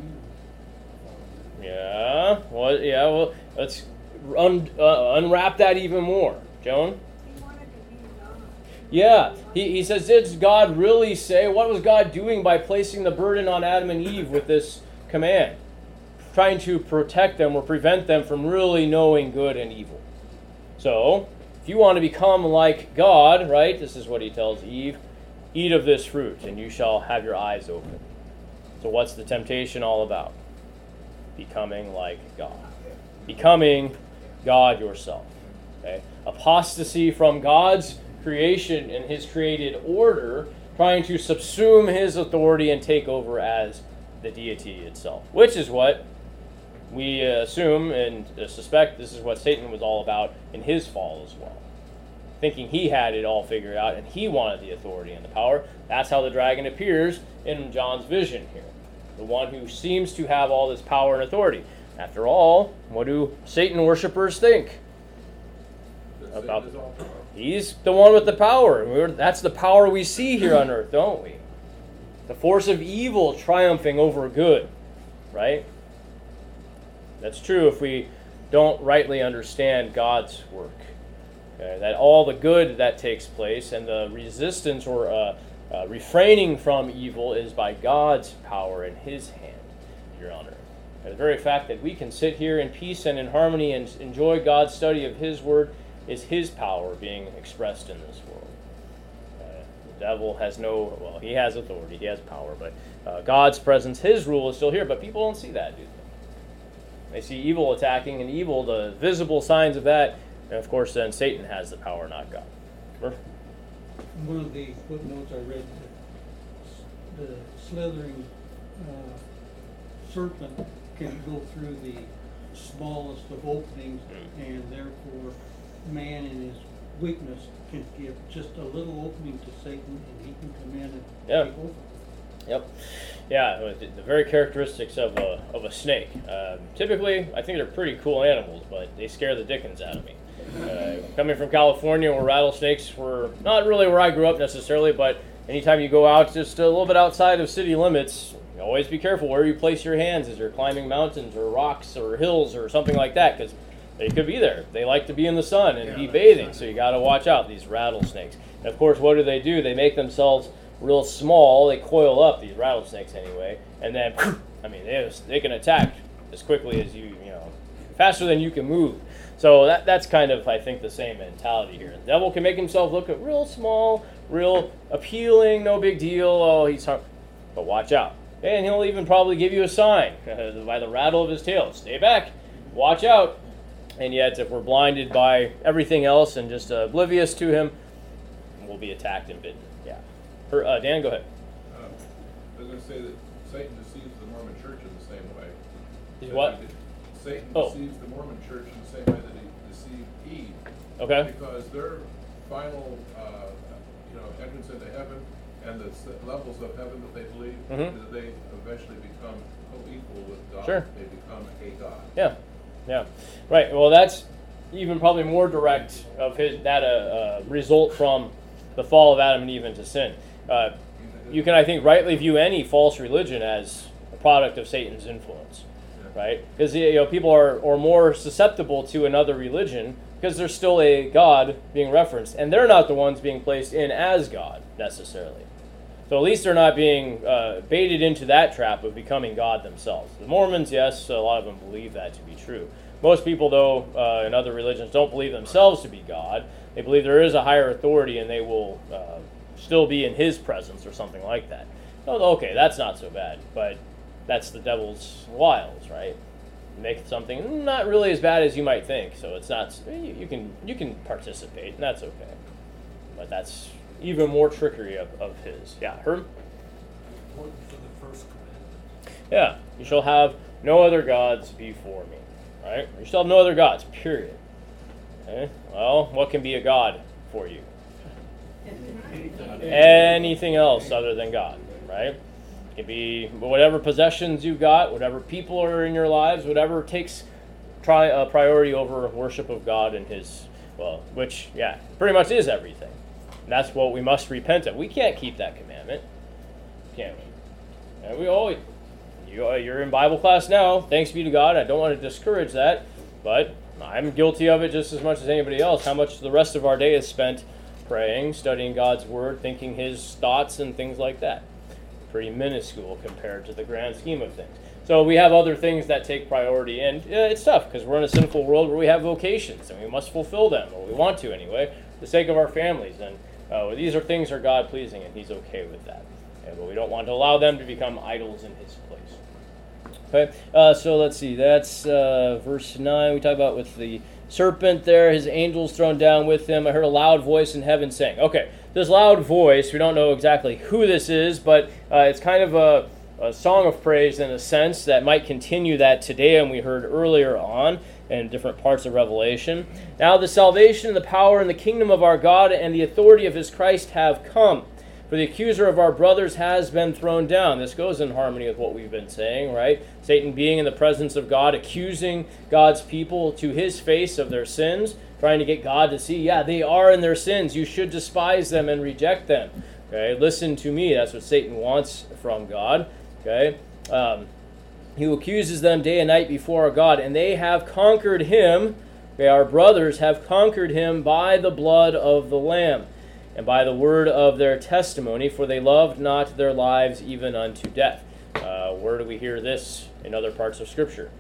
Well, let's unwrap that even more. Joan? He wanted to be God. Yeah, he says, did God really say? What was God doing by placing the burden on Adam and Eve with this command? Trying to protect them or prevent them from really knowing good and evil. So, if you want to become like God, right, this is what he tells Eve, eat of this fruit and you shall have your eyes open. So what's the temptation all about? Becoming like God. Becoming God yourself. Okay? Apostasy from God's creation and his created order, trying to subsume his authority and take over as the deity itself, which is what we assume and suspect this is what Satan was all about in his fall as well. Thinking he had it all figured out and he wanted the authority and the power. That's how the dragon appears in John's vision here. The one who seems to have all this power and authority. After all, what do Satan worshippers think? That About Satan is all powerful. He's the one with the power. That's the power we see here on earth, don't we? The force of evil triumphing over good, right? That's true if we don't rightly understand God's work. Okay? That all the good that takes place and the resistance or refraining from evil is by God's power in His hand here on earth. And the very fact that we can sit here in peace and in harmony and enjoy God's study of His Word is His power being expressed in this world. The devil has he has authority, he has power, but God's presence, His rule is still here, but people don't see that, do they? They see evil attacking, and evil, the visible signs of that, and of course then Satan has the power, not God. Murph? One of the footnotes I read, the slithering serpent can go through the smallest of openings, and therefore man in his weakness can give just a little opening to Satan, and he can come in and take over. Yep. Yeah, the very characteristics of a snake. Typically, I think they're pretty cool animals, but they scare the dickens out of me. Coming from California, where rattlesnakes were not really where I grew up necessarily, but anytime you go out just a little bit outside of city limits, always be careful where you place your hands as you're climbing mountains or rocks or hills or something like that, because they could be there. They like to be in the sun and be bathing, so you got to watch out, these rattlesnakes. And of course, what do? They make themselves real small. They coil up, these rattlesnakes anyway, and then, I mean, they can attack as quickly as faster than you can move. So that's kind of, I think, the same mentality here. The devil can make himself look real small, real appealing, no big deal. Oh, he's hard. But watch out. And he'll even probably give you a sign by the rattle of his tail. Stay back. Watch out. And yet, if we're blinded by everything else and just oblivious to him, we'll be attacked and bitten. Yeah. Dan, go ahead. I was going to say that Satan deceives the Mormon church in the same way. He's what? Satan deceives the Mormon church in the same way that he deceived Eve. Okay. Because their final, entrance into heaven and the levels of heaven that they believe, is that they eventually become co-equal with God. Sure. They become a God. Yeah. Right. Well, that's even probably more direct of result from the fall of Adam and Eve into sin. You can, I think, rightly view any false religion as a product of Satan's influence, right? Because people are more susceptible to another religion because there's still a God being referenced, and they're not the ones being placed in as God necessarily. So at least they're not being baited into that trap of becoming God themselves. The Mormons, yes, a lot of them believe that to be true. Most people, though, in other religions don't believe themselves to be God. They believe there is a higher authority and they will still be in His presence or something like that. Oh, okay, that's not so bad, but that's the devil's wiles, right? Make something not really as bad as you might think. So it's not, you can participate, and that's okay. But that's even more trickery of his. Yeah, Herb? Important for the first commandment. Yeah, you shall have no other gods before me. Right? You shall have no other gods, period. Okay? Well, what can be a god for you? Anything else other than God, right? It can be whatever possessions you've got, whatever people are in your lives, whatever takes priority over worship of God and His, which, pretty much is everything. And that's what we must repent of. We can't keep that commandment, can we? And you're in Bible class now. Thanks be to God. I don't want to discourage that, but I'm guilty of it just as much as anybody else. How much the rest of our day is spent praying, studying God's Word, thinking His thoughts and things like that. Pretty minuscule compared to the grand scheme of things. So we have other things that take priority, and it's tough because we're in a sinful world where we have vocations and we must fulfill them, or we want to anyway, for the sake of our families. And these are things that are God-pleasing, and He's okay with that. But we don't want to allow them to become idols in His place. Okay, so let's see. That's verse 9. We talk about with the serpent there, his angels thrown down with him. I heard a loud voice in heaven saying. Okay, this loud voice, we don't know exactly who this is, but it's kind of a song of praise in a sense that might continue that today, and we heard earlier on in different parts of Revelation. Now the salvation and the power and the kingdom of our God and the authority of His Christ have come. For the accuser of our brothers has been thrown down. This goes in harmony with what we've been saying, right? Satan being in the presence of God, accusing God's people to his face of their sins, trying to get God to see, yeah, they are in their sins. You should despise them and reject them. Okay, listen to me. That's what Satan wants from God. Okay, he accuses them day and night before our God, and they have conquered him. Okay, our brothers have conquered him by the blood of the Lamb and by the word of their testimony, for they loved not their lives even unto death. Where do we hear this in other parts of Scripture?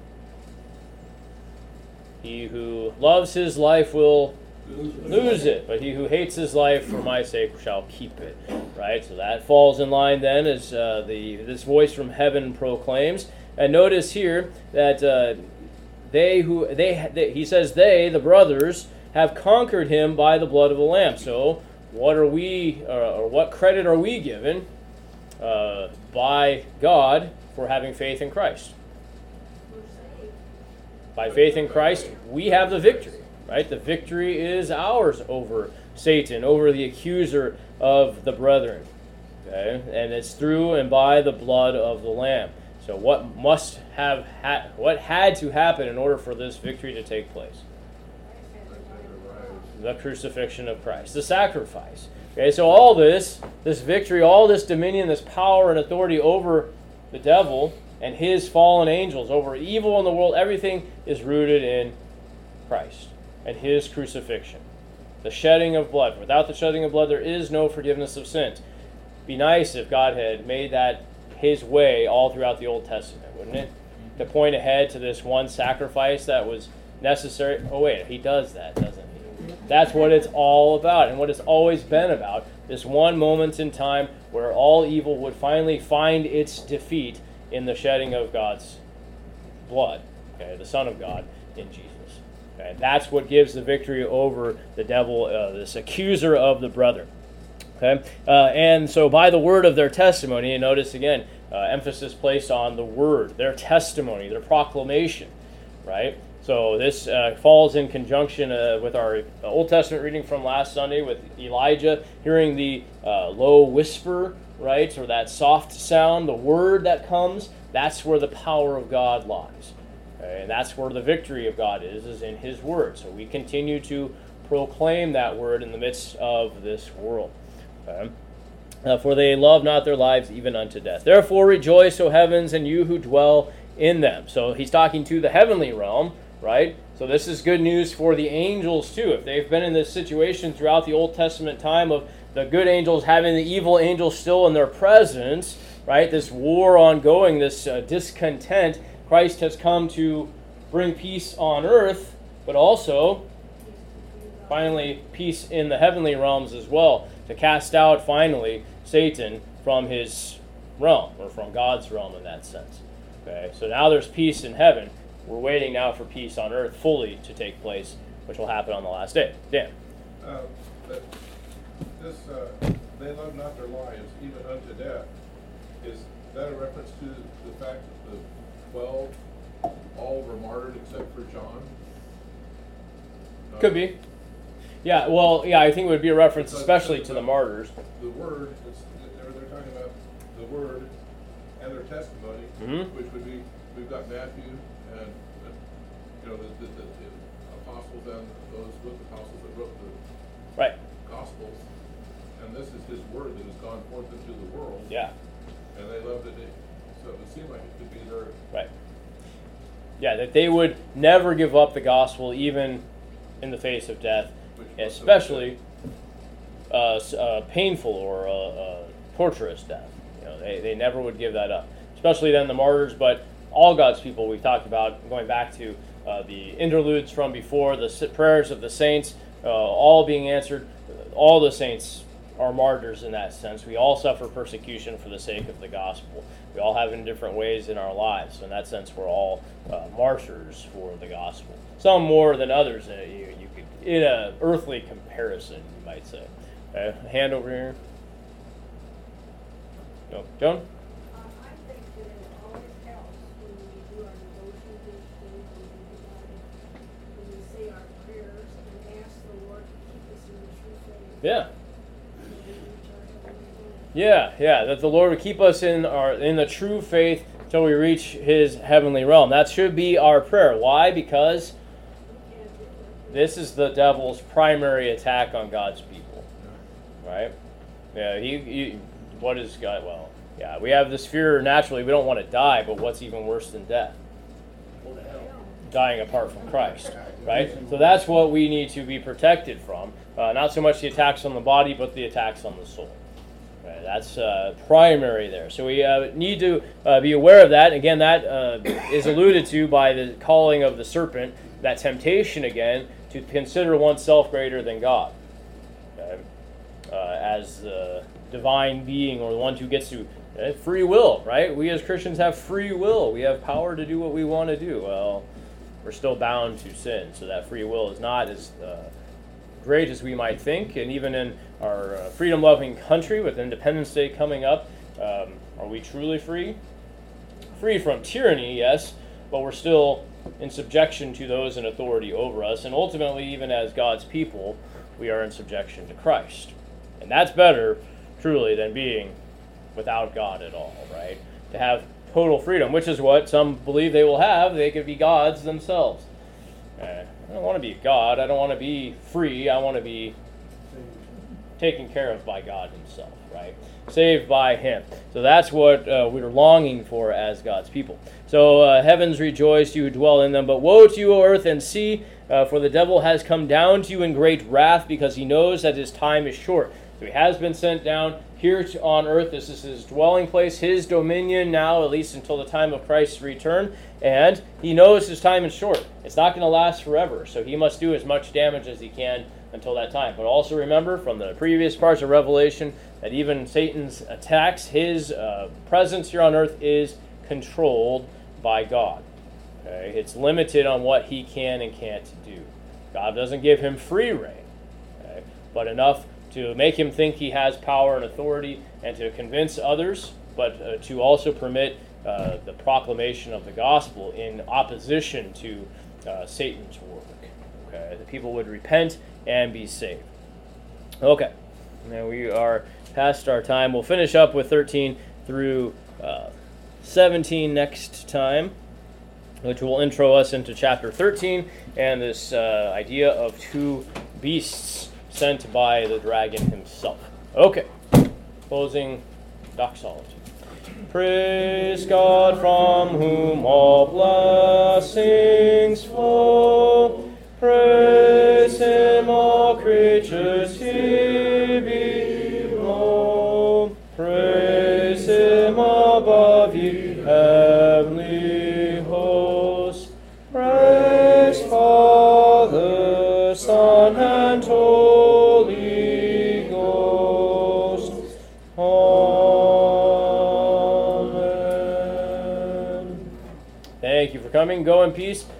He who loves his life will lose it, but he who hates his life for my sake shall keep it. Right? So that falls in line then as this voice from heaven proclaims. And notice here that he says they, the brothers, have conquered him by the blood of the Lamb. So what are we, or what credit are we given by God for having faith in Christ? By faith in Christ, we have the victory. Right? The victory is ours over Satan, over the accuser of the brethren. Okay? And it's through and by the blood of the Lamb. So what had to happen in order for this victory to take place? The crucifixion of Christ, the sacrifice. Okay, so all this victory, all this dominion, this power and authority over the devil and his fallen angels, over evil in the world, everything is rooted in Christ and his crucifixion. The shedding of blood. Without the shedding of blood, there is no forgiveness of sins. Be nice if God had made that his way all throughout the Old Testament, wouldn't it? To point ahead to this one sacrifice that was necessary. Oh wait, he does that, doesn't he? That's what it's all about, and what it's always been about. This one moment in time where all evil would finally find its defeat in the shedding of God's blood, okay, the Son of God in Jesus. Okay, that's what gives the victory over the devil, this accuser of the brethren. Okay, and so by the word of their testimony, and notice again, emphasis placed on the word, their testimony, their proclamation, right? So this falls in conjunction with our Old Testament reading from last Sunday with Elijah hearing the low whisper, right, or that soft sound, the word that comes. That's where the power of God lies, okay? And that's where the victory of God is in His word. So we continue to proclaim that word in the midst of this world. Okay. For they love not their lives even unto death. Therefore rejoice, O heavens, and you who dwell in them. So he's talking to the heavenly realm, right? So this is good news for the angels too. If they've been in this situation throughout the Old Testament time of the good angels having the evil angels still in their presence, right? This war ongoing, this discontent, Christ has come to bring peace on earth, but also finally peace in the heavenly realms as well, to cast out finally Satan from his realm, or from God's realm in that sense. Okay, so now there's peace in heaven. We're waiting now for peace on earth fully to take place, which will happen on the last day. Dan? But this, they love not their lives even unto death. Is that a reference to the fact that the 12 all were martyred except for John? Could be. Yeah, well, yeah, I think it would be a reference especially to the martyrs. The word, they're talking about the word and their testimony, which would be, we've got Matthew and, the apostles and those with the apostles that wrote the right. Gospels. And this is his word that has gone forth into the world. Yeah. And they loved it. So it would seem like it could be their... Right. Yeah, that they would never give up the gospel even in the face of death, especially painful or torturous death. They never would give that up. Especially then the martyrs, but all God's people we've talked about, going back to the interludes from before, the prayers of the saints, all being answered. All the saints are martyrs in that sense. We all suffer persecution for the sake of the gospel. We all have it in different ways in our lives. So in that sense, we're all martyrs for the gospel. Some more than others. You could, in an earthly comparison, you might say. Hand over here. No, Joan? I think that it always helps when we do our devotions each day, when we say our prayers and ask the Lord to keep us in the true faith. Yeah. And we reach our Heavenly Yeah, that the Lord would keep us in the true faith till we reach His heavenly realm. That should be our prayer. Why? Because this is the devil's primary attack on God's people, right? Yeah, what is God? Well, yeah, we have this fear naturally. We don't want to die, but what's even worse than death? Dying apart from Christ, right? So that's what we need to be protected from. Not so much the attacks on the body, but the attacks on the soul. Okay, that's primary there. So we need to be aware of that. Again, that is alluded to by the calling of the serpent, that temptation again, to consider oneself greater than God. Okay? As the divine being, or the one who gets to free will, right? We as Christians have free will. We have power to do what we want to do. Well, we're still bound to sin, so that free will is not as great as we might think. And even in our freedom-loving country, with Independence Day coming up, are we truly free? Free from tyranny, yes, but we're still in subjection to those in authority over us. And ultimately, even as God's people, we are in subjection to Christ. And that's better, truly, than being without God at all, right? To have total freedom, which is what some believe they will have. They could be gods themselves. I don't want to be God. I don't want to be free. I want to be taken care of by God Himself, right? Saved by Him. So that's what we're longing for as God's people. So heavens rejoice, you who dwell in them. But woe to you, O earth and sea, for the devil has come down to you in great wrath, because he knows that his time is short. So he has been sent down here on earth. This is his dwelling place, his dominion now, at least until the time of Christ's return. And he knows his time is short. It's not going to last forever. So he must do as much damage as he can until that time. But also remember from the previous parts of Revelation that even Satan's attacks, his presence here on earth is controlled by God. Okay? It's limited on what he can and can't do. God doesn't give him free reign, okay? But enough to make him think he has power and authority, and to convince others, but to also permit the proclamation of the gospel in opposition to Satan's work. Okay? The people would repent and be saved. Okay, now we are past our time. We'll finish up with 13 through 17 next time, which will intro us into chapter 13 and this idea of two beasts sent by the dragon himself. Okay, closing doxology. Praise God, from whom all blessings flow. Praise Him, all creatures here below. Praise Him above, ye heavenly hosts. Praise Father, Son, and Holy Ghost. Amen. Thank you for coming. Go in peace.